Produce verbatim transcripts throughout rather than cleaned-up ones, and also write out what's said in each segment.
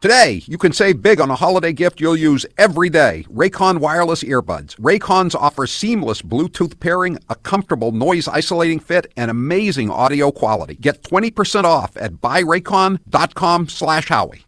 Today, you can save big on a holiday gift you'll use every day. Raycon wireless earbuds. Raycons offer seamless Bluetooth pairing, a comfortable noise-isolating fit, and amazing audio quality. Get twenty percent off at buy raycon dot com slash Howie.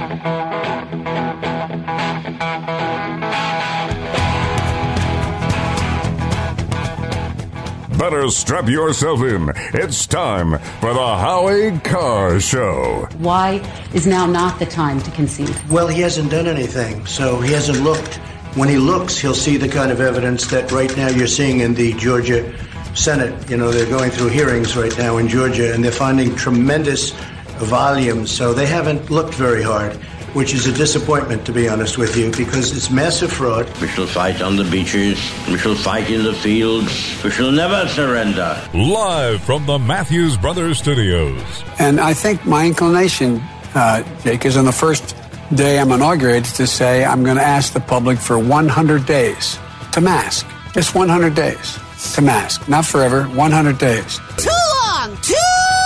Better strap yourself in. It's time for the Howie Carr Show. Why is now not the time to concede? Well, he hasn't done anything, so he hasn't looked. When he looks, he'll see the kind of evidence that right now you're seeing in the Georgia Senate. You know, they're going through hearings right now in Georgia, and they're finding tremendous volumes, so they haven't looked very hard, which is a disappointment, to be honest with you, because it's massive fraud. We shall fight on the beaches. We shall fight in the fields. We shall never surrender. Live from the Matthews Brothers Studios. And I think my inclination, uh, Jake, is on the first day I'm inaugurated to say I'm going to ask the public for one hundred days to mask. Just one hundred days to mask. Not forever, one hundred days. Too long! Too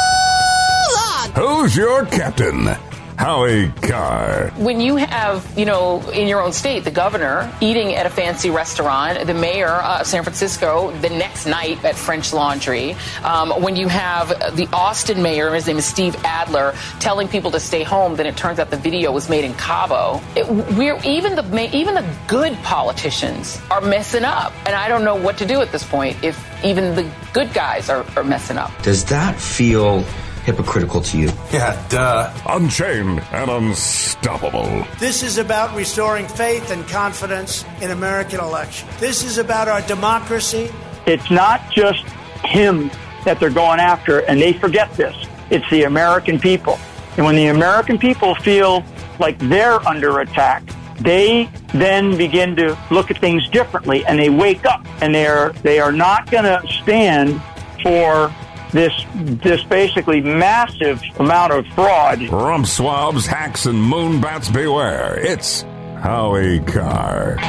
long! Who's your captain? Howie Carr. When you have, you know, in your own state, the governor eating at a fancy restaurant, the mayor of San Francisco the next night at French Laundry, um, when you have the Austin mayor, his name is Steve Adler, telling people to stay home, then it turns out the video was made in Cabo. It, we're even the even the good politicians are messing up, and I don't know what to do at this point if even the good guys are, are messing up. Does that feel hypocritical to you? Yeah, duh. Unchained and unstoppable. This is about restoring faith and confidence in American elections. This is about our democracy. It's not just him that they're going after, and they forget this. It's the American people. And when the American people feel like they're under attack, they then begin to look at things differently, and they wake up, and they're they are not going to stand for This this basically massive amount of fraud. Rump swabs, hacks, and moonbats beware. It's Howie Carr.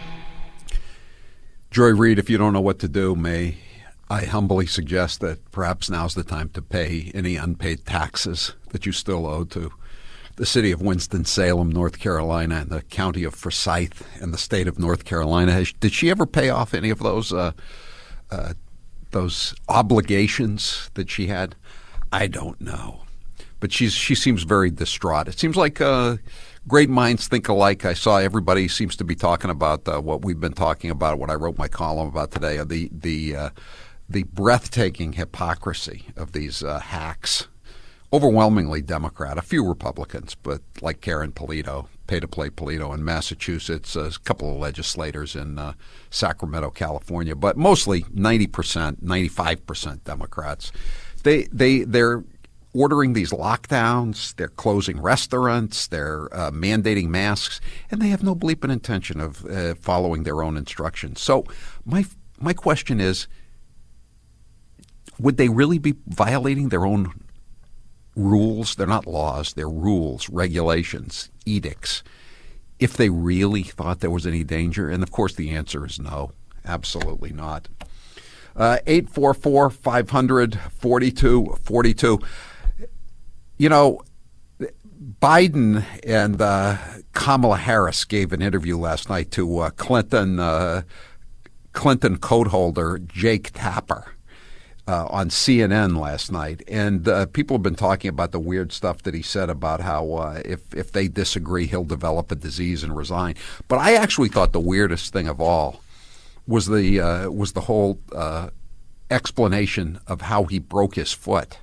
Joy Reid, if you don't know what to do, may I humbly suggest that perhaps now's the time to pay any unpaid taxes that you still owe to the city of Winston-Salem, North Carolina, and the county of Forsyth and the state of North Carolina. Did she ever pay off any of those uh, uh those obligations that she had? I don't know. But she's she seems very distraught. It seems like uh, great minds think alike. I saw everybody seems to be talking about uh, what we've been talking about, what I wrote my column about today, uh, the the uh, the breathtaking hypocrisy of these uh, hacks. Overwhelmingly Democrat, a few Republicans, but like Karen Polito, pay-to-play Polito in Massachusetts, a couple of legislators in uh, Sacramento, California, but mostly ninety percent, ninety-five percent Democrats. They, they, they're ordering these lockdowns, they're closing restaurants, they're uh, mandating masks, and they have no bleeping intention of uh, following their own instructions. So my my question is, would they really be violating their own rules? They're not laws, they're rules, regulations, edicts. If they really thought there was any danger, and of course the answer is no, absolutely not. Uh, eight four four, five hundred, forty-two forty-two. You know, Biden and uh, Kamala Harris gave an interview last night to uh, Clinton uh, Clinton code holder Jake Tapper. Uh, on C N N last night, and uh, people have been talking about the weird stuff that he said about how uh, if if they disagree, he'll develop a disease and resign. But I actually thought the weirdest thing of all was the uh, was the whole uh, explanation of how he broke his foot,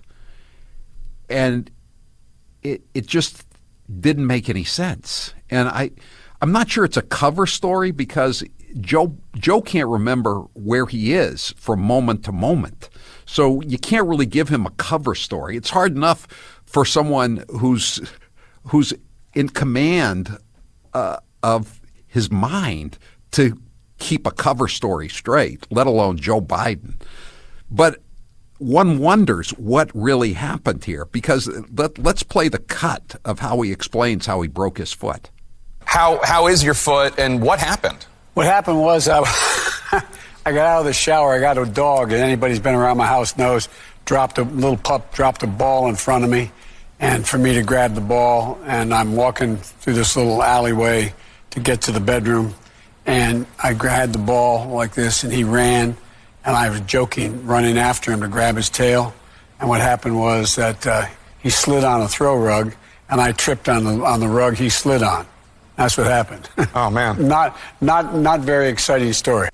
and it it just didn't make any sense. And I I'm not sure it's a cover story because Joe Joe can't remember where he is from moment to moment. So you can't really give him a cover story. It's hard enough for someone who's who's in command uh, of his mind to keep a cover story straight, let alone Joe Biden. But one wonders what really happened here, because let, let's play the cut of how he explains how he broke his foot. How how is your foot, and what happened? What happened was uh, I got out of the shower. I got a dog, and anybody who's been around my house knows, dropped a little pup, dropped a ball in front of me, and for me to grab the ball, and I'm walking through this little alleyway to get to the bedroom, and I had the ball like this, and he ran, and I was joking, running after him to grab his tail, and what happened was that uh, he slid on a throw rug, and I tripped on the on the rug he slid on. That's what happened. Oh, man. not not not very exciting story.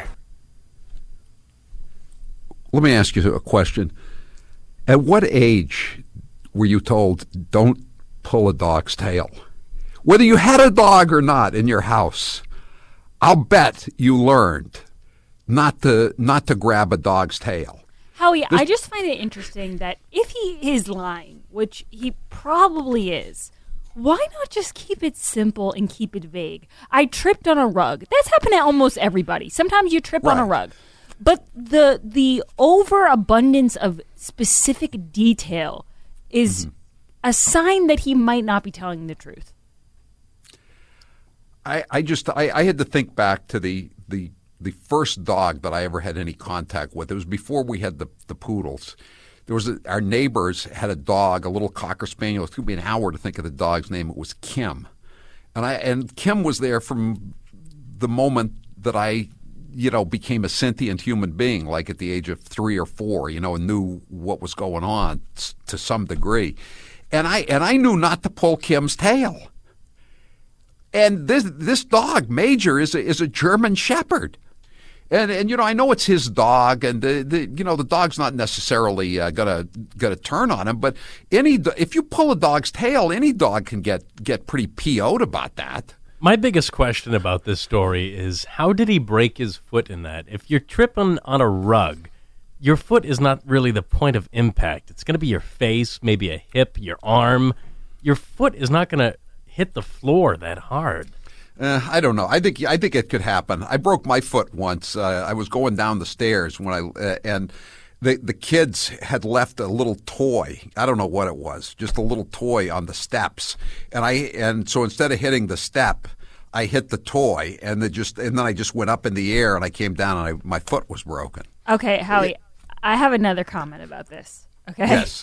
Let me ask you a question. At what age were you told don't pull a dog's tail? Whether you had a dog or not in your house, I'll bet you learned not to not to grab a dog's tail. Howie, This- I just find it interesting that if he is lying, which he probably is, why not just keep it simple and keep it vague? I tripped on a rug. That's happened to almost everybody. Sometimes you trip on a Right. rug. But the the overabundance of specific detail is Mm-hmm. a sign that he might not be telling the truth. I, I just I, I had to think back to the, the the first dog that I ever had any contact with. It was before we had the, the poodles. There was a, our neighbors had a dog, a little Cocker Spaniel. It took me an hour to think of the dog's name. It was Kim, and I and Kim was there from the moment that I, you know, became a sentient human being, like at the age of three or four, you know, and knew what was going on s- to some degree, and I and I knew not to pull Kim's tail. And this this dog, Major, is a, is a German Shepherd, and and you know I know it's his dog, and the, the you know the dog's not necessarily uh, gonna gonna turn on him, but any do- if you pull a dog's tail, any dog can get get pretty P O'd about that. My biggest question about this story is how did he break his foot in that? If you're tripping on a rug, your foot is not really the point of impact. It's going to be your face, maybe a hip, your arm. Your foot is not going to hit the floor that hard. Uh, I don't know. I think I think it could happen. I broke my foot once. Uh, I was going down the stairs when I uh, and the the kids had left a little toy. I don't know what it was, just a little toy on the steps. And I and so instead of hitting the step, I hit the toy, and the just and then I just went up in the air, and I came down, and I, my foot was broken. Okay, Howie, I have another comment about this. Okay. Yes.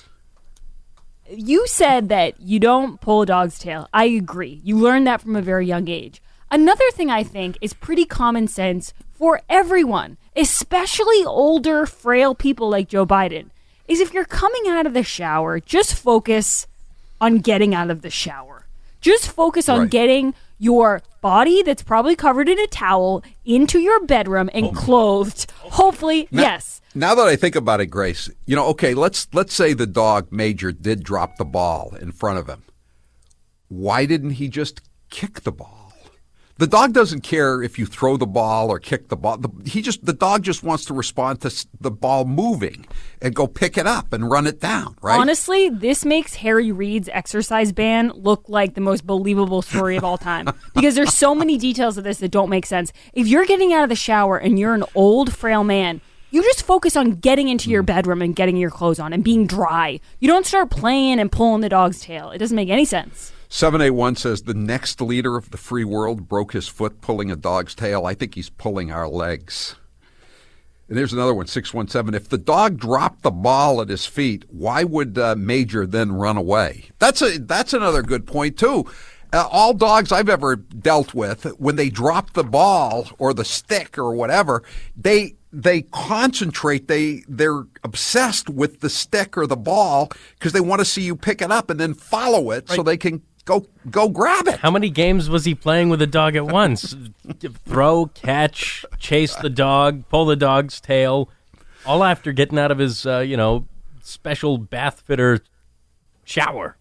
You said that you don't pull a dog's tail. I agree. You learned that from a very young age. Another thing I think is pretty common sense for everyone, especially older, frail people like Joe Biden, is if you're coming out of the shower, just focus on getting out of the shower. Just focus on Right. getting your body that's probably covered in a towel into your bedroom and clothed. Hopefully, Now- yes. Now that I think about it, Grace, you know, okay, let's let's say the dog Major did drop the ball in front of him. Why didn't he just kick the ball? The dog doesn't care if you throw the ball or kick the ball. The, he just the dog just wants to respond to s- the ball moving and go pick it up and run it down, right? Honestly, this makes Harry Reid's exercise ban look like the most believable story of all time because there's so many details of this that don't make sense. If you're getting out of the shower and you're an old, frail man, you just focus on getting into your bedroom and getting your clothes on and being dry. You don't start playing and pulling the dog's tail. It doesn't make any sense. seven eight one says the next leader of the free world broke his foot pulling a dog's tail. I think he's pulling our legs. And there's another one, six one seven. If the dog dropped the ball at his feet, why would uh, Major then run away? That's a that's another good point, too. Uh, all dogs I've ever dealt with, when they drop the ball or the stick or whatever, they they concentrate. They they're obsessed with the stick or the ball because they want to see you pick it up and then follow it so they can go go grab it. How many games was he playing with a dog at once? Throw, catch, chase the dog, pull the dog's tail, all after getting out of his, uh, you know, special bath fitter shower.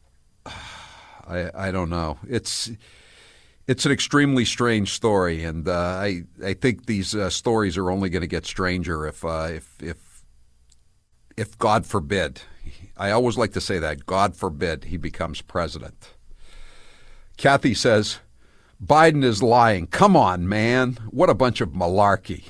I, I don't know. It's it's an extremely strange story, and uh, I I think these uh, stories are only going to get stranger if uh, if if if God forbid. I always like to say that, God forbid he becomes president. Kathy says, Biden is lying. Come on, man. What a bunch of malarkey.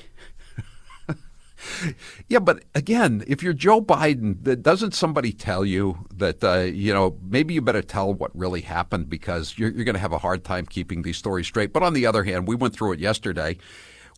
Yeah, but again, if you're Joe Biden, doesn't somebody tell you that, uh, you know, maybe you better tell what really happened because you're, you're going to have a hard time keeping these stories straight. But on the other hand, we went through it yesterday.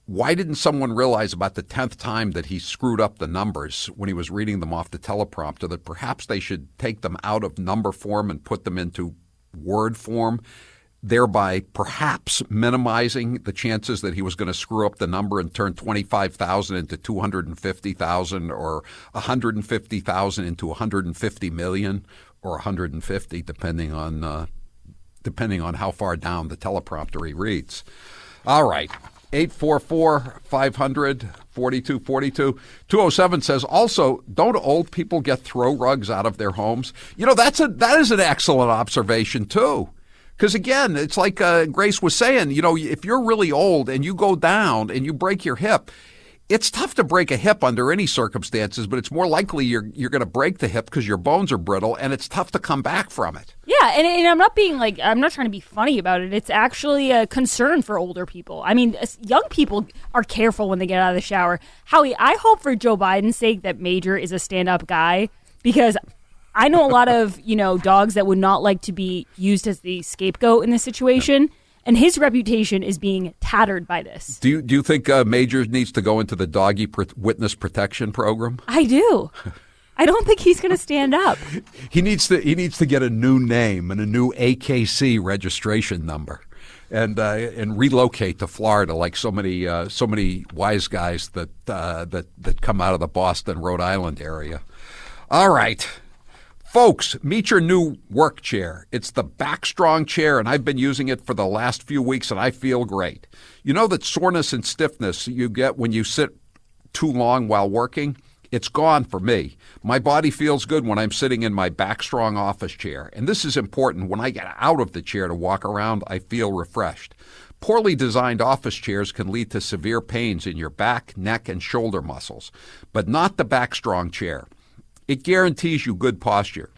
why didn't someone realize about the tenth time that he screwed up the numbers when he was reading them off the teleprompter that perhaps they should take them out of number form and put them into word form, thereby perhaps minimizing the chances that he was going to screw up the number and turn twenty-five thousand into two hundred fifty thousand or one hundred fifty thousand into one hundred fifty million or one hundred fifty, depending on uh, depending on how far down the teleprompter he reads. All right. eight four four, five hundred, forty-two forty-two. two oh seven says, also, don't old people get throw rugs out of their homes? You know, that's a that is an excellent observation, too. Because, again, it's like uh, Grace was saying, you know, if you're really old and you go down and you break your hip, it's tough to break a hip under any circumstances, but it's more likely you're you're going to break the hip because your bones are brittle, and it's tough to come back from it. Yeah, and, and I'm not being like, I'm not trying to be funny about it. It's actually a concern for older people. I mean, young people are careful when they get out of the shower. Howie, I hope for Joe Biden's sake that Major is a stand-up guy, because I know a lot of, you know, dogs that would not like to be used as the scapegoat in this situation. Yeah. And his reputation is being tattered by this. Do you do you think uh, Major needs to go into the doggy pr- witness protection program? I do. I don't think he's going to stand up. He needs to. He needs to get a new name and a new A K C registration number, and uh, and relocate to Florida like so many uh, so many wise guys that uh, that that come out of the Boston, Rhode Island area. All right. Folks, meet your new work chair. It's the Backstrong chair, and I've been using it for the last few weeks, and I feel great. You know that soreness and stiffness you get when you sit too long while working? It's gone for me. My body feels good when I'm sitting in my Backstrong office chair, and this is important. When I get out of the chair to walk around, I feel refreshed. Poorly designed office chairs can lead to severe pains in your back, neck, and shoulder muscles, but not the Backstrong chair. It guarantees you good posture.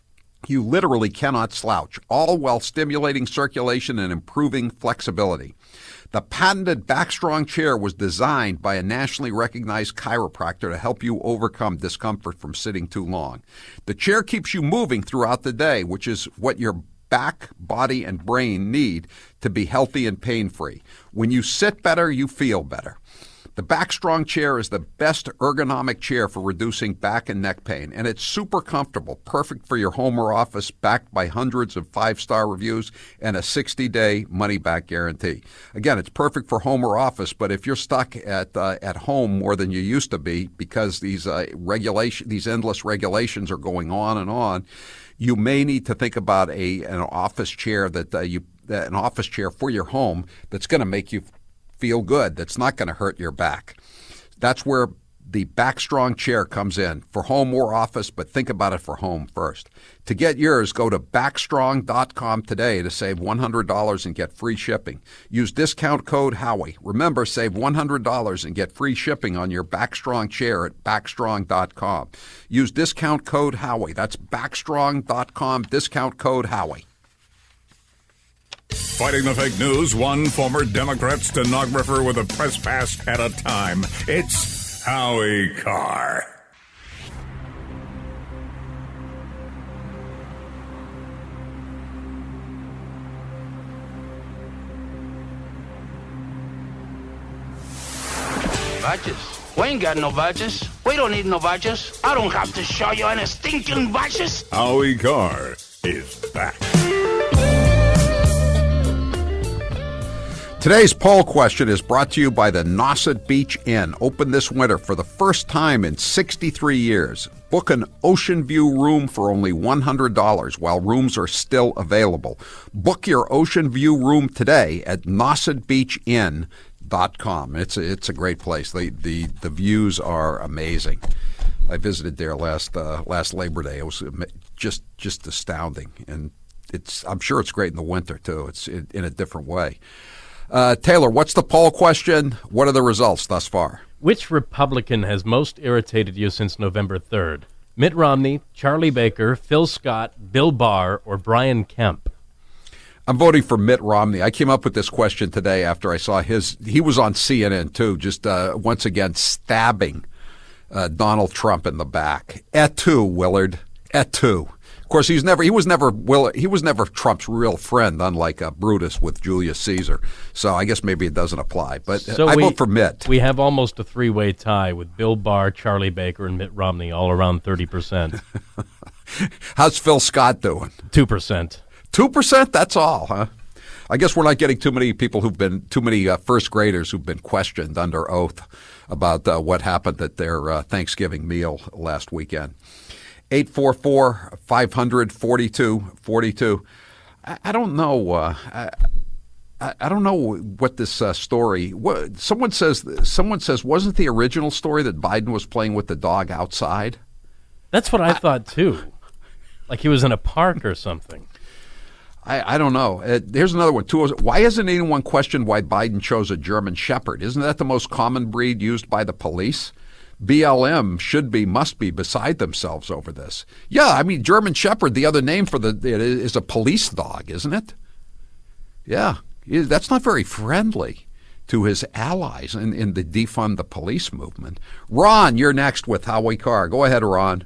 You literally cannot slouch, all while stimulating circulation and improving flexibility. The patented Backstrong chair was designed by a nationally recognized chiropractor to help you overcome discomfort from sitting too long. The chair keeps you moving throughout the day, which is what your back, body, and brain need to be healthy and pain-free. When you sit better, you feel better. The Backstrong chair is the best ergonomic chair for reducing back and neck pain, and it's super comfortable, perfect for your home or office, backed by hundreds of five-star reviews and a sixty-day money-back guarantee. Again, it's perfect for home or office, but if you're stuck at uh, at home more than you used to be because these uh, regulation, these endless regulations are going on and on, you may need to think about a an office chair that uh, you an office chair for your home that's going to make you feel good, that's not going to hurt your back. That's where the Backstrong chair comes in, for home or office, but think about it for home first. To get yours, go to backstrong dot com today to save one hundred dollars and get free shipping. Use discount code Howie. Remember, save one hundred dollars and get free shipping on your Backstrong chair at backstrong dot com. Use discount code Howie. That's backstrong dot com, discount code Howie. Fighting the fake news, one former Democrat stenographer with a press pass at a time. It's Howie Carr. Badges? We ain't got no badges. We don't need no badges. I don't have to show you any stinking badges. Howie Carr is back. Today's poll question is brought to you by the Nauset Beach Inn, open this winter for the first time in sixty-three years. Book an ocean view room for only one hundred dollars while rooms are still available. Book your ocean view room today at nauset beach inn dot com. It's a, it's a great place. The, the the views are amazing. I visited there last uh, last Labor Day. It was just just astounding, and it's I'm sure it's great in the winter too. It's in, in a different way. Uh, Taylor, what's the poll question? What are the results thus far? Which Republican has most irritated you since November third? Mitt Romney, Charlie Baker, Phil Scott, Bill Barr, or Brian Kemp? I'm voting for Mitt Romney. I came up with this question today after I saw his, he was on C N N too, just uh, once again stabbing uh, Donald Trump in the back. Et tu, Willard, et tu. course, he's never he was never well he was never Trump's real friend, unlike uh, Brutus with Julius Caesar. So I guess maybe it doesn't apply. But so I we, vote for Mitt. We have almost a three-way tie with Bill Barr, Charlie Baker, and Mitt Romney, all around thirty percent. How's Phil Scott doing? Two percent. Two percent. That's all, huh? I guess we're not getting too many people who've been too many uh, first graders who've been questioned under oath about uh, what happened at their uh, Thanksgiving meal last weekend. eight four four, five hundred, forty-two forty-two. I, I don't know. Uh, I, I don't know what this uh, story. What, someone says. Someone says, wasn't the original story that Biden was playing with the dog outside? That's what I, I thought too. Like he was in a park or something. I, I don't know. Uh, here's another one. Two, why hasn't anyone questioned why Biden chose a German Shepherd? Isn't that the most common breed used by the police? B L M should be, must be beside themselves over this. Yeah, I mean, German Shepherd, the other name for the it is a police dog, isn't it? Yeah, that's not very friendly to his allies in, in the defund the police movement. Ron, you're next with Howie Carr. Go ahead, Ron.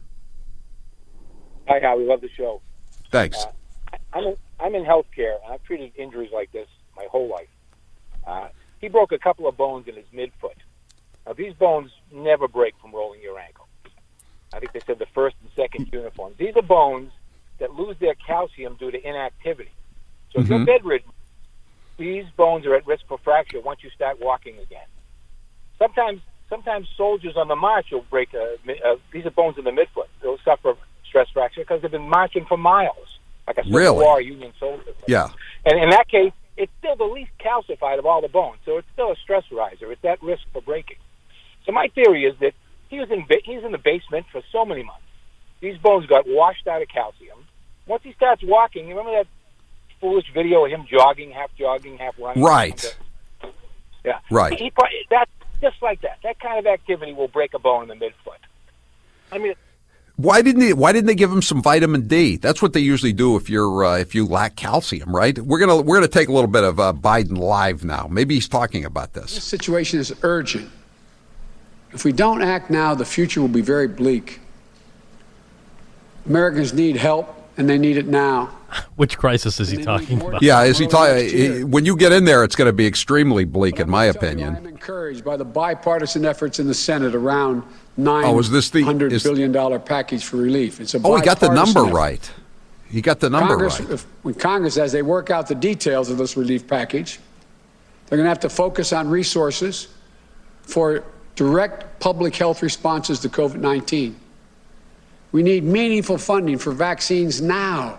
Hi, Howie. Love the show. Thanks. Uh, I'm in, I'm in healthcare, and I've treated injuries like this my whole life. Uh, he broke a couple of bones in his midfoot. Now, these bones never break from rolling your ankle. I think they said the first and second uniforms. These are bones that lose their calcium due to inactivity. So if Mm-hmm. you're bedridden, these bones are at risk for fracture once you start walking again. Sometimes sometimes soldiers on the march will break, a, a, these are bones in the midfoot. They'll suffer stress fracture because they've been marching for miles, like a Civil Really? War Union soldier. Yeah. And in that case, it's still the least calcified of all the bones, so it's still a stress riser. It's at risk for breaking. So my theory is that he was in he was in the basement for so many months. These bones got washed out of calcium. Once he starts walking, you remember that foolish video of him jogging, half jogging, half running? Right. Yeah. Right. He, he, that's just like that. That kind of activity will break a bone in the midfoot. I mean. Why didn't he, Why didn't they give him some vitamin D? That's what they usually do if you're uh, if you lack calcium, right? We're gonna we're gonna take a little bit of uh, Biden live now. Maybe he's talking about this. This situation is urgent. If we don't act now, the future will be very bleak. Americans need help, and they need it now. Which crisis is he talking about? Yeah, is he talking? When you get in there, it's going to be extremely bleak, in my opinion. I'm encouraged by the bipartisan efforts in the Senate around nine Oh, is this the- hundred is- billion dollar package for relief. It's a Oh, he got the bipartisan number effort. right. He got the number Congress, right. if, when Congress, as they work out the details of this relief package, they're going to have to focus on resources for direct public health responses to COVID nineteen. We need meaningful funding for vaccines now,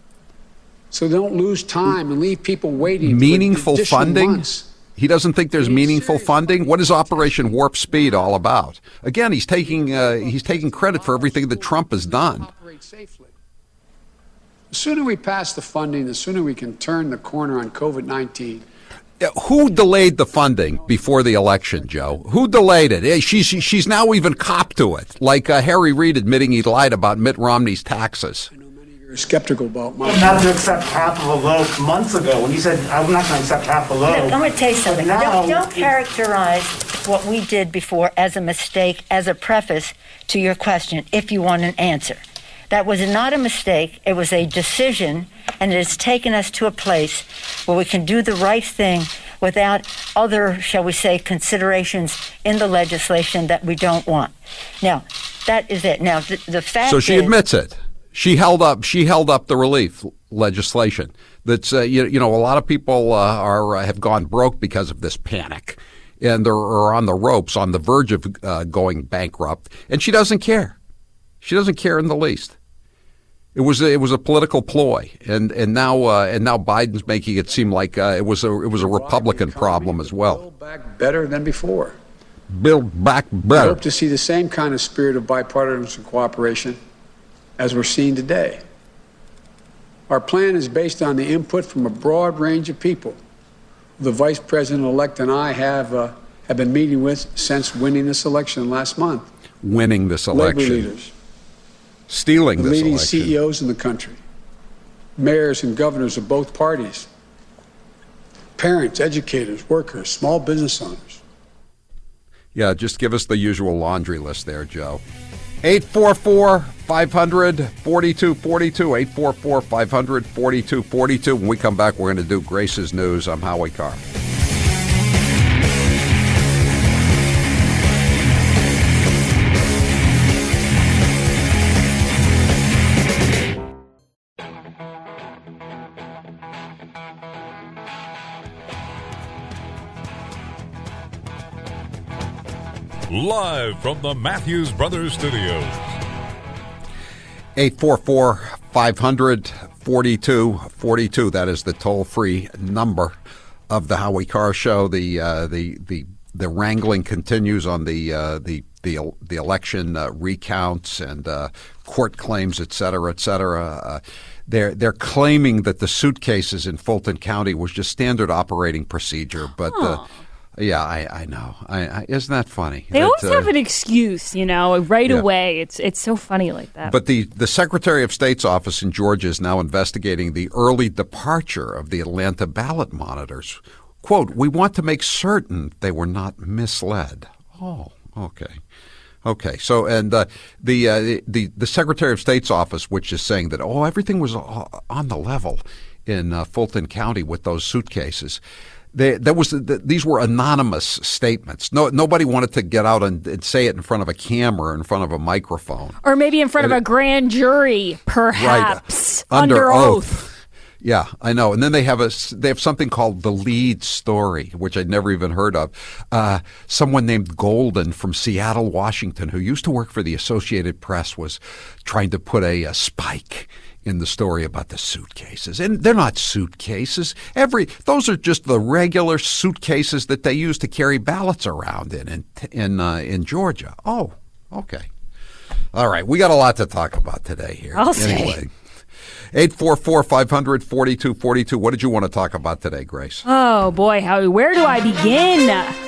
so don't lose time and leave people waiting. Meaningful for additional funding? months. He doesn't think there's meaningful funding. What is Operation Warp Speed all about? Again, he's taking uh, he's taking credit for everything that Trump has done. Operate safely. The sooner we pass the funding, the sooner we can turn the corner on COVID nineteen. Who delayed the funding before the election, Joe? Who delayed it? Eh, She's she's now even copped to it, like uh, Harry Reid admitting he lied about Mitt Romney's taxes. You're skeptical about my. Not to accept half of a loaf months ago when you said, I'm not going to accept half a loaf. Look, I'm going to tell you something. Now, Don't, don't characterize what we did before as a mistake, as a preface to your question, if you want an answer. That was not a mistake. It was a decision, and it has taken us to a place where we can do the right thing without other, shall we say, considerations in the legislation that we don't want. Now, that is it. Now, the, the fact So she is, admits it. She held up. She held up the relief legislation. That's uh, you, you know a lot of people uh, are uh, have gone broke because of this panic, and they're are on the ropes, on the verge of uh, going bankrupt. And she doesn't care. She doesn't care in the least. It was a, it was a political ploy, and and now uh, and now Biden's making it seem like uh, it was a it was a Republican problem as well. Build back better than before. Build back I better. hope to see the same kind of spirit of bipartisan cooperation as we're seeing today. Our plan is based on the input from a broad range of people. The Vice President-elect and I have uh, have been meeting with since winning this election last month. Winning this Labor election, leaders, stealing the this leading election. C E Os in the country, mayors and governors of both parties, parents, educators, workers, small business owners. Yeah, just give us the usual laundry list there, Joe. eight four four, five hundred, forty-two forty-two, eight four four, five hundred, forty-two forty-two. When we come back, we're going to do Grace's News. I'm Howie Carr. Live from the Matthews Brothers Studios. eight four four, five hundred, forty-two forty-two. That is the toll-free number of the Howie Carr Show. The uh, the the the wrangling continues on the uh, the the the election uh, recounts and uh, court claims, et cetera, et cetera. Uh, they're they're claiming that the suitcases in Fulton County was just standard operating procedure, but. Uh, Yeah, I, I know. I, I, isn't that funny? They that, always uh, have an excuse, you know, right yeah. away. It's it's so funny like that. But the, the Secretary of State's office in Georgia is now investigating the early departure of the Atlanta ballot monitors. Quote, we want to make certain they were not misled. Oh, okay. Okay, so and uh, the, uh, the the Secretary of State's office, which is saying that, oh, everything was on the level in uh, Fulton County with those suitcases. They, that was these were anonymous statements. No, nobody wanted to get out and, and say it in front of a camera, in front of a microphone, or maybe in front and of a grand jury, perhaps right, under, under oath. oath. Yeah, I know. And then they have a they have something called the lead story, which I'd never even heard of. Uh, someone named Golden from Seattle, Washington, who used to work for the Associated Press, was trying to put a, a spike in the story about the suitcases. And they're not suitcases. Every those are just the regular suitcases that they use to carry ballots around in in in, uh, in Georgia. Oh, okay. All right. We got a lot to talk about today here. I'll anyway. say. eight four four, five hundred, forty-two forty-two. What did you want to talk about today, Grace? Oh, boy, Howie. Where do I begin?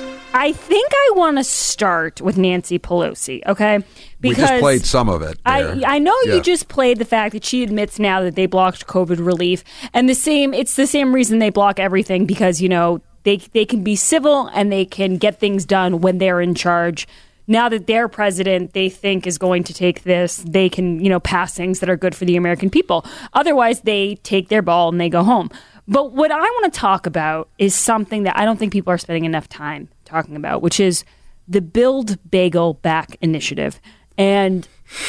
I think I want to start with Nancy Pelosi, okay? Because we just played some of it there. I, I know yeah. you just played the fact that she admits now that they blocked COVID relief. And the same, it's the same reason they block everything because, you know, they they can be civil and they can get things done when they're in charge. Now that their president, they think, is going to take this, they can, you know, pass things that are good for the American people. Otherwise, they take their ball and they go home. But what I want to talk about is something that I don't think people are spending enough time talking about, which is the Build Bagel Back initiative. And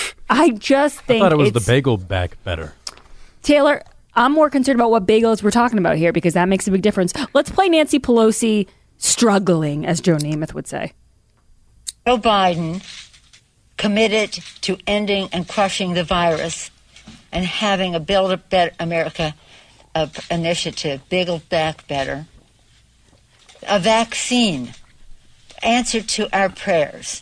I just think I thought it was it's, the bagel back better. Taylor, I'm more concerned about what bagels we're talking about here because that makes a big difference. Let's play Nancy Pelosi struggling, as Joe Namath would say. Joe Biden committed to ending and crushing the virus and having a Build a Better America uh, initiative, Bagel Back Better, a vaccine, answer to our prayers.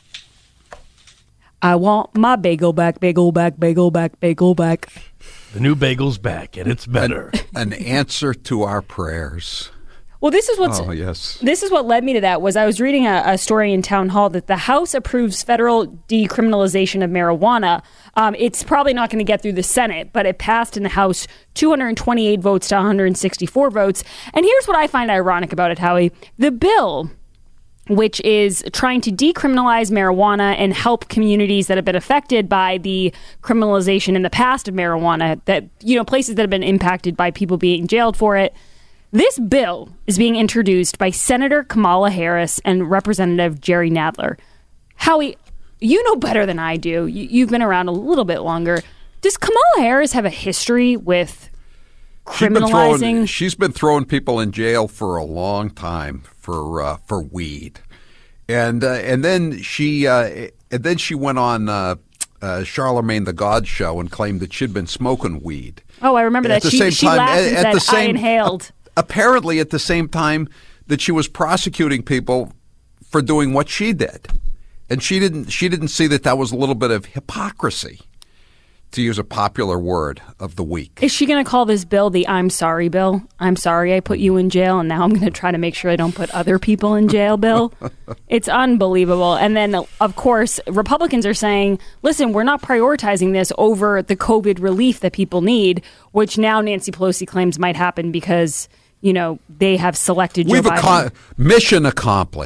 I want my bagel back, bagel back, bagel back, bagel back. The new bagel's back, and it's better. An, an answer to our prayers. Well, this is what's oh, yes. This is what led me to that. Was I was reading a, a story in Town Hall that the House approves federal decriminalization of marijuana. Um, it's probably not going to get through the Senate, but it passed in the House two hundred twenty-eight votes to one hundred sixty-four votes. And here's what I find ironic about it, Howie. The bill, which is trying to decriminalize marijuana and help communities that have been affected by the criminalization in the past of marijuana, that, you know, places that have been impacted by people being jailed for it. This bill is being introduced by Senator Kamala Harris and Representative Jerry Nadler. Howie, you know better than I do. You, you've been around a little bit longer. Does Kamala Harris have a history with criminalizing? She's been throwing, she's been throwing people in jail for a long time for uh, for weed, and uh, and then she uh, and then she went on uh, uh, Charlemagne the God show and claimed that she'd been smoking weed. Oh, I remember that. At the she same she time, laughed at, and at said, the same, "I inhaled." Uh, apparently, at the same time that she was prosecuting people for doing what she did, and she didn't she didn't see that that was a little bit of hypocrisy, to use a popular word of the week. Is she going to call this bill the I'm sorry bill? I'm sorry I put you in jail, and now I'm going to try to make sure I don't put other people in jail bill? It's unbelievable. And then, of course, Republicans are saying, listen, we're not prioritizing this over the COVID relief that people need, which now Nancy Pelosi claims might happen because, you know, they have selected Joe We've Biden. Ac- mission accomplished.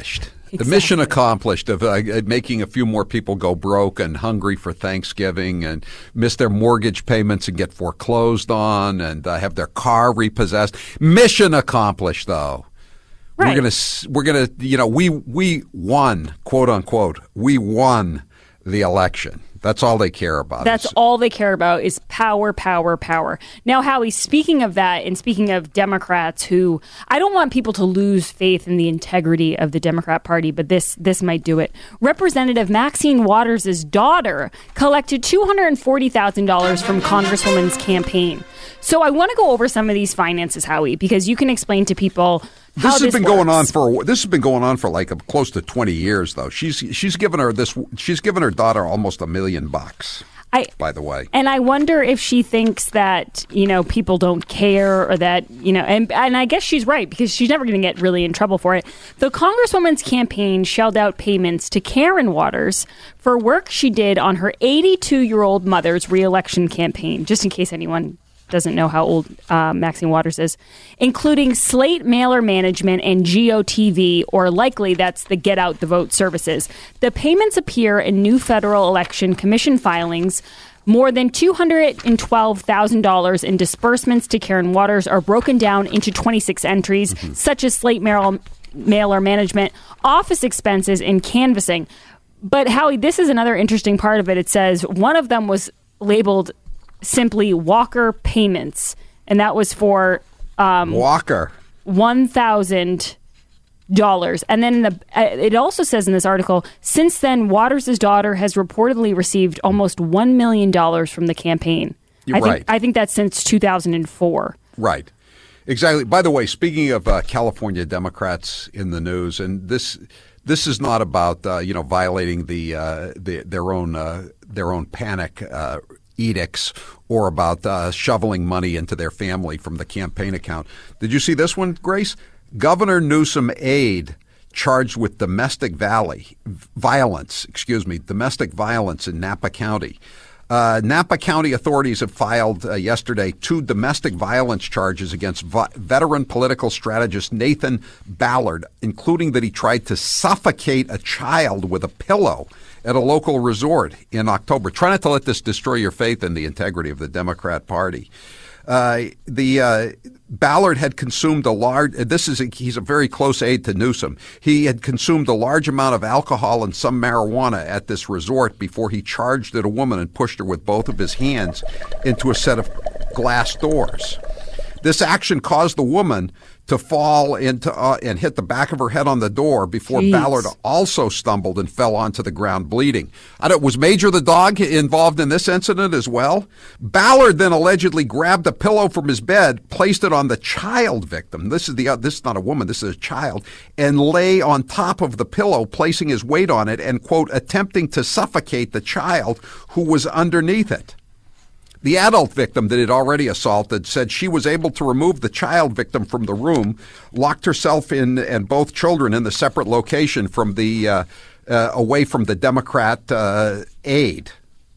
The mission accomplished of uh, making a few more people go broke and hungry for Thanksgiving and miss their mortgage payments and get foreclosed on and uh, have their car repossessed. Mission accomplished, though. Right. We're gonna, we're gonna, you know, we we won, quote unquote. We won the election. That's all they care about. That's is, all they care about is power, power, power. Now, Howie, speaking of that, and speaking of Democrats who, I don't want people to lose faith in the integrity of the Democrat Party, but this this might do it. Representative Maxine Waters' daughter collected two hundred forty thousand dollars from Congresswoman's campaign. So I want to go over some of these finances, Howie, because you can explain to people This how has this been works. going on for this has been going on for like a, close to twenty years, though. She's she's given her this. She's given her daughter almost a million bucks. I, by the way, and I wonder if she thinks that you know people don't care, or that you know, and and I guess she's right because she's never going to get really in trouble for it. The Congresswoman's campaign shelled out payments to Karen Waters for work she did on her eighty-two-year-old mother's re-election campaign. Just in case anyone doesn't know how old uh, Maxine Waters is, including Slate mailer management and G O T V, or likely that's the Get Out the Vote services. The payments appear in new Federal Election Commission filings. More than two hundred twelve thousand dollars in disbursements to Karen Waters are broken down into twenty-six entries, mm-hmm. such as Slate mail- mailer management, office expenses, and canvassing. But Howie, this is another interesting part of it. It says one of them was labeled simply Walker payments, and that was for um, Walker one thousand dollars. And then the, uh, it also says in this article, since then, Waters' daughter has reportedly received almost one million dollars from the campaign. You're I think, right. I think that's since two thousand four. Right. Exactly. By the way, speaking of uh, California Democrats in the news, and this this is not about uh, you know violating the, uh, the their own uh, their own panic uh edicts or about uh, shoveling money into their family from the campaign account. Did you see this one, Grace? Governor Newsom aide charged with domestic valley, violence, excuse me, domestic violence in Napa County. Uh, Napa County authorities have filed uh, yesterday two domestic violence charges against vi- veteran political strategist Nathan Ballard, including that he tried to suffocate a child with a pillow at a local resort in October. Try not to let this destroy your faith in the integrity of the Democrat Party. Uh, the uh, Ballard had consumed a large. This is a, he's a very close aide to Newsom. He had consumed a large amount of alcohol and some marijuana at this resort before he charged at a woman and pushed her with both of his hands into a set of glass doors. This action caused the woman to fall into uh, and hit the back of her head on the door before Jeez. Ballard also stumbled and fell onto the ground bleeding. I don't, was Major the dog involved in this incident as well? Ballard then allegedly grabbed a pillow from his bed, placed it on the child victim. This is the uh, this is not a woman, this is a child, and lay on top of the pillow, placing his weight on it and, quote, attempting to suffocate the child who was underneath it. The adult victim that had already assaulted said she was able to remove the child victim from the room, locked herself in and both children in the separate location from the uh, uh, away from the Democrat uh, aide.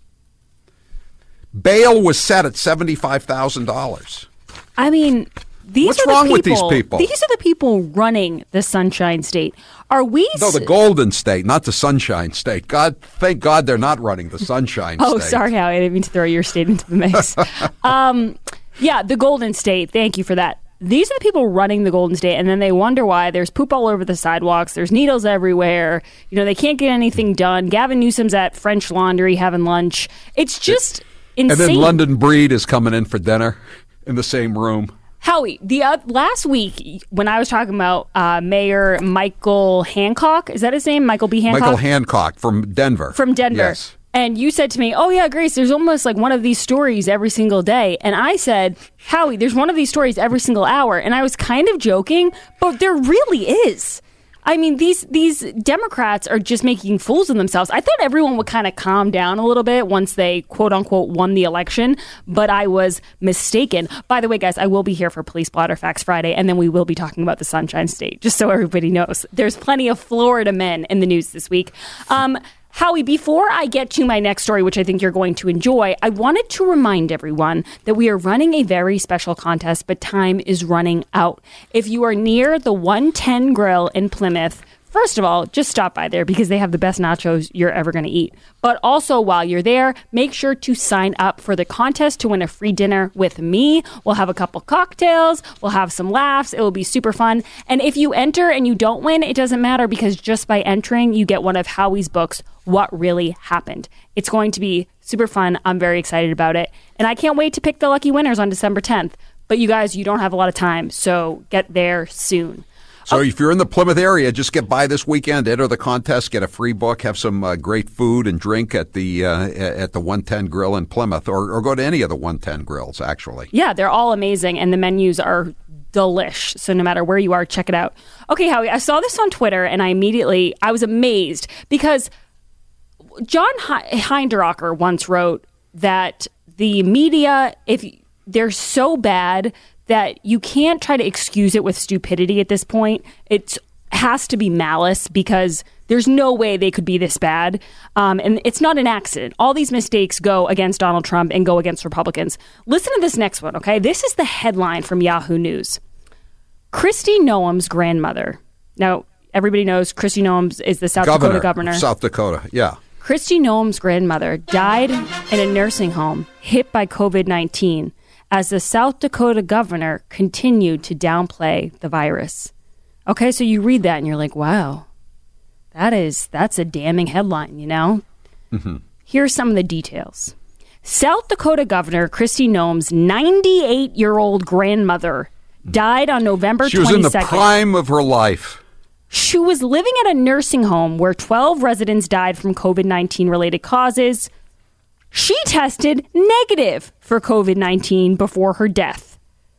Bail was set at seventy-five thousand dollars. I mean, these What's are the wrong people, with these people? These are the people running the Sunshine State. Are we? No, the Golden State, not the Sunshine State. God, thank God they're not running the Sunshine oh, State. sorry, Howie. I didn't mean to throw your state into the mix. um, yeah, the Golden State. Thank you for that. These are the people running the Golden State, and then they wonder why there's poop all over the sidewalks. There's needles everywhere. You know, they can't get anything done. Gavin Newsom's at French Laundry having lunch. It's just insane. And then London Breed is coming in for dinner in the same room. Howie, the uh, last week when I was talking about uh, Mayor Michael Hancock, is that his name? Michael B. Hancock? Michael Hancock from Denver. From Denver. Yes. And you said to me, oh, yeah, Grace, there's almost like one of these stories every single day. And I said, Howie, there's one of these stories every single hour. And I was kind of joking, but there really is. I mean, these these Democrats are just making fools of themselves. I thought everyone would kind of calm down a little bit once they, quote unquote, won the election, but I was mistaken. By the way, guys, I will be here for Police Blotter Facts Friday, and then we will be talking about the Sunshine State, just so everybody knows. There's plenty of Florida men in the news this week. Um, Howie, before I get to my next story, which I think you're going to enjoy, I wanted to remind everyone that we are running a very special contest, but time is running out. If you are near the one ten Grill in Plymouth First of all, just stop by there because they have the best nachos you're ever going to eat. But also, while you're there, make sure to sign up for the contest to win a free dinner with me. We'll have a couple cocktails. We'll have some laughs. It will be super fun. And if you enter and you don't win, it doesn't matter because just by entering, you get one of Howie's books, What Really Happened. It's going to be super fun. I'm very excited about it. And I can't wait to pick the lucky winners on December tenth. But you guys, you don't have a lot of time, so get there soon. So if you're in the Plymouth area, just get by this weekend, enter the contest, get a free book, have some uh, great food and drink at the uh, at the one ten Grill in Plymouth, or, or go to any of the one ten Grills, actually. Yeah, they're all amazing, and the menus are delish. So no matter where you are, check it out. Okay, Howie, I saw this on Twitter, and I immediately, I was amazed, because John Heinderocker once wrote that the media, if they're so bad that you can't try to excuse it with stupidity at this point. It has to be malice because there's no way they could be this bad. Um, and it's not an accident. All these mistakes go against Donald Trump and go against Republicans. Listen to this next one, okay? This is the headline from Yahoo News. Kristi Noem's grandmother. Now, everybody knows Kristi Noem is the South governor, Dakota governor. South Dakota, yeah. Kristi Noem's grandmother died in a nursing home hit by covid nineteen. As the South Dakota governor continued to downplay the virus. Okay, so you read that and you're like, wow, that is, that's a damning headline, you know? Mm-hmm. Here's some of the details. South Dakota Governor Kristi Noem's ninety-eight-year-old grandmother died on November twenty-second. She was in the prime of her life. She was living at a nursing home where twelve residents died from covid nineteen related causes. She tested negative for covid nineteen before her death.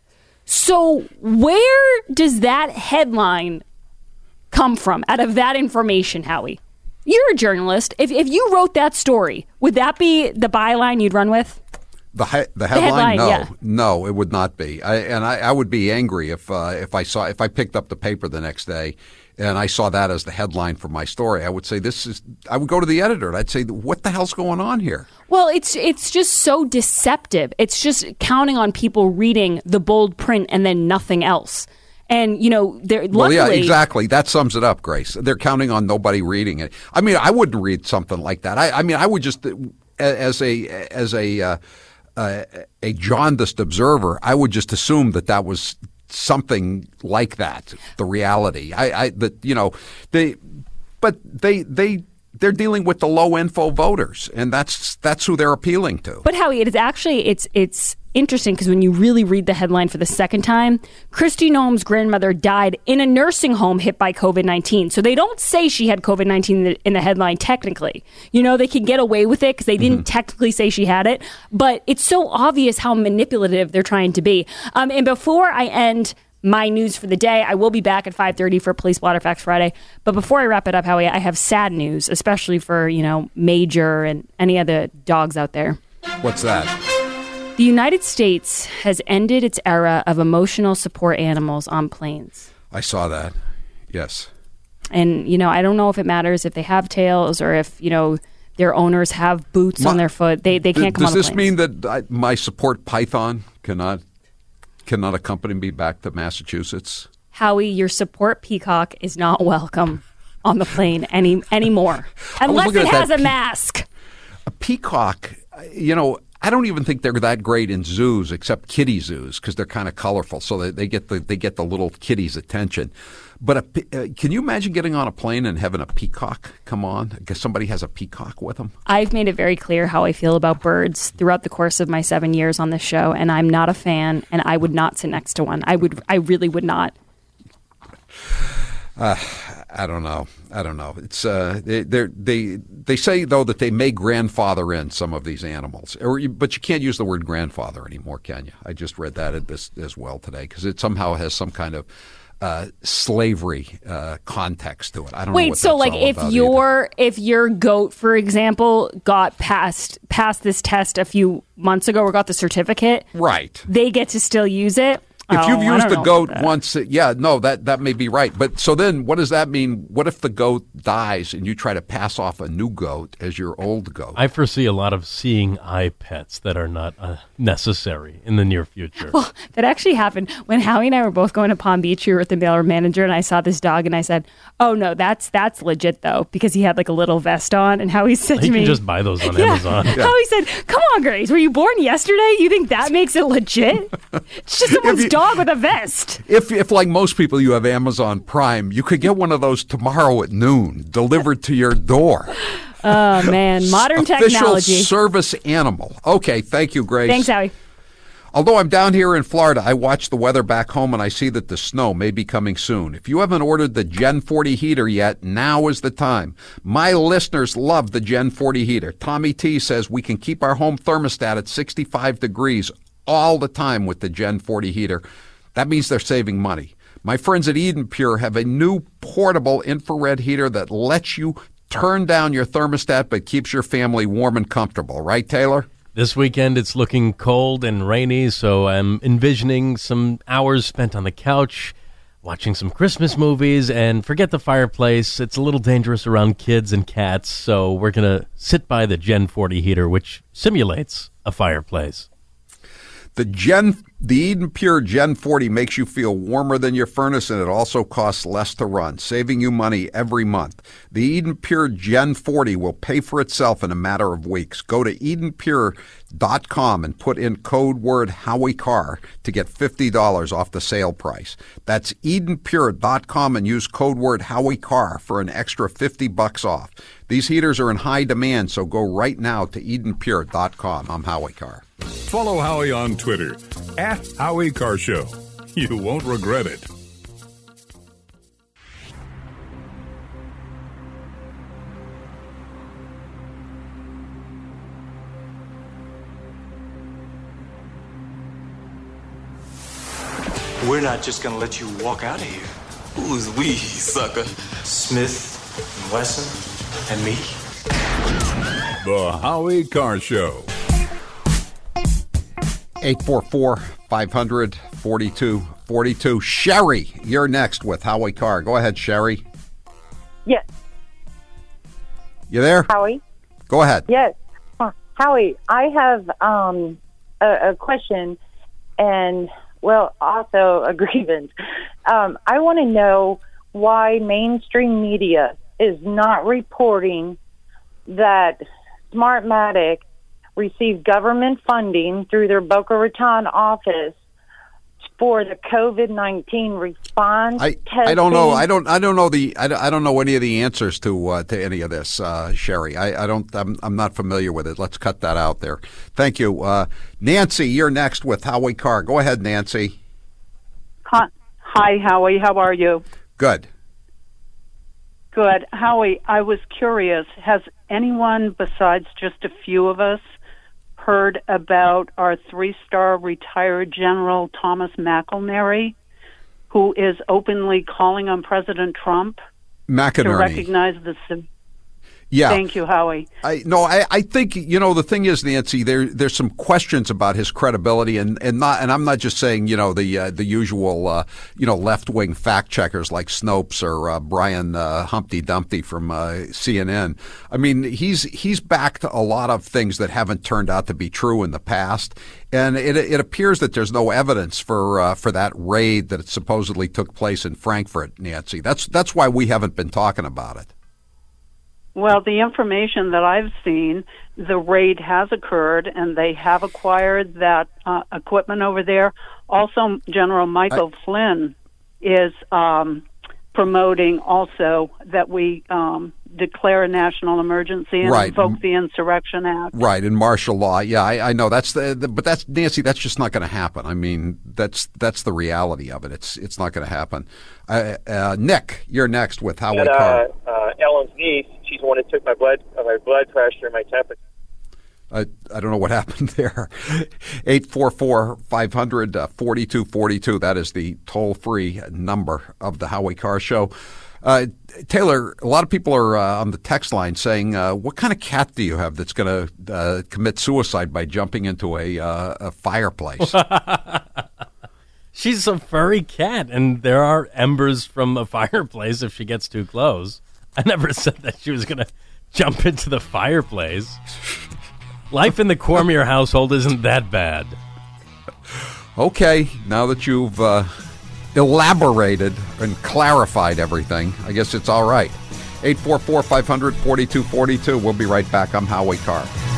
So where does that headline come from out of that information, Howie? You're a journalist. If if you wrote that story, would that be the byline you'd run with? The he- the headline, the headline no, yeah. no, it would not be. I, and I, I would be angry if uh, if I saw if I picked up the paper the next day and I saw that as the headline for my story. I would say this is. I would go to the editor and I'd say, what the hell's going on here? Well, it's it's just so deceptive. It's just counting on people reading the bold print and then nothing else. And, you know, they're luckily... Well, yeah, exactly. That sums it up, Grace. They're counting on nobody reading it. I mean, I wouldn't read something like that. I, I mean, I would just, as a as a uh, uh, a jaundiced observer, I would just assume that that was something like that, the reality. I, I that you know, they, but they they. They're dealing with the low info voters, and that's that's who they're appealing to. But Howie, it is actually it's it's interesting because when you really read the headline for the second time, Kristi Noem's grandmother died in a nursing home hit by covid nineteen. So they don't say she had covid nineteen in the, in the headline technically. You know, they can get away with it because they didn't mm-hmm. technically say she had it. But it's so obvious how manipulative they're trying to be. Um, and before I end my news for the day, I will be back at five thirty for Police Blotter Facts Friday. But before I wrap it up, Howie, I have sad news, especially for, you know, Major and any other dogs out there. What's that? The United States has ended its era of emotional support animals on planes. I saw that. Yes. And, you know, I don't know if it matters if they have tails or if, you know, their owners have boots my, on their foot. They they can't come on Does the this mean that I, my support python cannot... cannot accompany me back to Massachusetts? Howie, your support peacock is not welcome on the plane any anymore. Unless it has a pe- mask. A peacock, you know, I don't even think they're that great in zoos except kitty zoos because they're kind of colorful. So they, they get the they get the little kitty's attention. But a, uh, can you imagine getting on a plane and having a peacock come on? I guess somebody has a peacock with them. I've made it very clear how I feel about birds throughout the course of my seven years on this show, and I'm not a fan, and I would not sit next to one. I would, I really would not. Uh, I don't know. I don't know. It's uh, they they they say though that they may grandfather in some of these animals, or you, but you can't use the word grandfather anymore, can you? I just read that as, as well today because it somehow has some kind of Uh, slavery uh, context to it. I don't Wait, know what so that's like all if about your either. if your goat, for example, got past past this test a few months ago or got the certificate, right? They get to still use it. If Oh, you've I used don't the know goat about that. once, yeah, no, that, that may be right. But so then what does that mean? What if the goat dies and you try to pass off a new goat as your old goat? I foresee a lot of seeing eye pets that are not uh, necessary in the near future. Well, that actually happened when Howie and I were both going to Palm Beach. We were with the mailer manager, and I saw this dog, and I said, "Oh no, that's that's legit though," because he had like a little vest on. And Howie said You to me, can just buy those on Yeah. Amazon. Howie said, "Come on, Grace, were you born yesterday? You think that makes it legit? It's just someone's you- dog with a vest." If, if like most people, you have Amazon Prime, you could get one of those tomorrow at noon delivered to your door. Oh man, modern Official technology. service animal. Okay, thank you, Grace. Thanks, Howie. Although I'm down here in Florida, I watch the weather back home and I see that the snow may be coming soon. If you haven't ordered the Gen forty heater yet, now is the time. My listeners love the Gen forty heater. Tommy T says we can keep our home thermostat at sixty-five degrees all the time with the Gen forty heater. That means they're saving money. My friends at Eden Pure have a new portable infrared heater that lets you turn down your thermostat but keeps your family warm and comfortable. Right, Taylor? This weekend it's looking cold and rainy, so I'm envisioning some hours spent on the couch, watching some Christmas movies, and forget the fireplace. It's a little dangerous around kids and cats, so we're going to sit by the Gen forty heater, which simulates a fireplace. The Gen, the Eden Pure Gen forty makes you feel warmer than your furnace, and it also costs less to run, saving you money every month. The Eden Pure Gen forty will pay for itself in a matter of weeks. Go to Eden Pure dot com and put in code word Howie Carr to get fifty dollars off the sale price. That's Eden Pure dot com and use code word Howie Carr for an extra fifty bucks off. These heaters are in high demand, so go right now to Eden Pure dot com. I'm Howie Carr. Follow Howie on Twitter, at Howie Carr Show. You won't regret it. We're not just gonna let you walk out of here. Who's we, sucker? Smith and Wesson and me. The Howie Carr Show. eight four four, five hundred, forty-two forty-two. Sherry, you're next with Howie Carr. Go ahead, Sherry. Yes. You there? Howie? Go ahead. Yes. Huh. Howie, I have um, a, a question and, well, also a grievance. Um, I want to know why mainstream media is not reporting that Smartmatic received government funding through their Boca Raton office for the COVID nineteen response. I, testing. I don't know. I don't. I don't know the. I don't, I don't know any of the answers to uh, to any of this, uh, Sherry. I, I don't. I'm, I'm not familiar with it. Let's cut that out there. Thank you, uh, Nancy. You're next with Howie Carr. Go ahead, Nancy. Hi, hi, Howie. How are you? Good. Good. Howie, I was curious. Has anyone besides just a few of us heard about our three-star retired General Thomas McElnary, who is openly calling on President Trump McInerney. to recognize the... civ- Yeah. Thank you, Howie. I no, I, I think you know the thing is, Nancy, there there's some questions about his credibility, and, and not and I'm not just saying you know the uh, the usual uh, you know left wing fact checkers like Snopes or uh, Brian uh, Humpty Dumpty from uh, C N N. I mean, he's he's backed a lot of things that haven't turned out to be true in the past, and it it appears that there's no evidence for uh, for that raid that supposedly took place in Frankfurt, Nancy. That's that's why we haven't been talking about it. Well, the information that I've seen, the raid has occurred, and they have acquired that uh, equipment over there. Also, General Michael I, Flynn is um, promoting also that we um, declare a national emergency and right. invoke the Insurrection Act. Right, in martial law. Yeah, I, I know that's the, the, but that's Nancy. That's just not going to happen. I mean, that's that's the reality of it. It's it's not going to happen. Uh, uh, Nick, you're next with Howie and, uh, Carr. Uh, Ellen's niece. She's the one that took my blood, uh, my blood pressure, and my temperature. I, I don't know what happened there. eight four four, five hundred, forty-two forty-two. That is the toll-free number of the Howie Carr Show. Uh, Taylor, a lot of people are uh, on the text line saying, uh, what kind of cat do you have that's going to uh, commit suicide by jumping into a, uh, a fireplace? She's a furry cat, and there are embers from a fireplace if she gets too close. I never said that she was going to jump into the fireplace. Life in the Cormier household isn't that bad. Okay, now that you've uh, elaborated and clarified everything, I guess it's all right. eight four four, five hundred, forty-two forty-two. We'll be right back. I'm Howie Carr.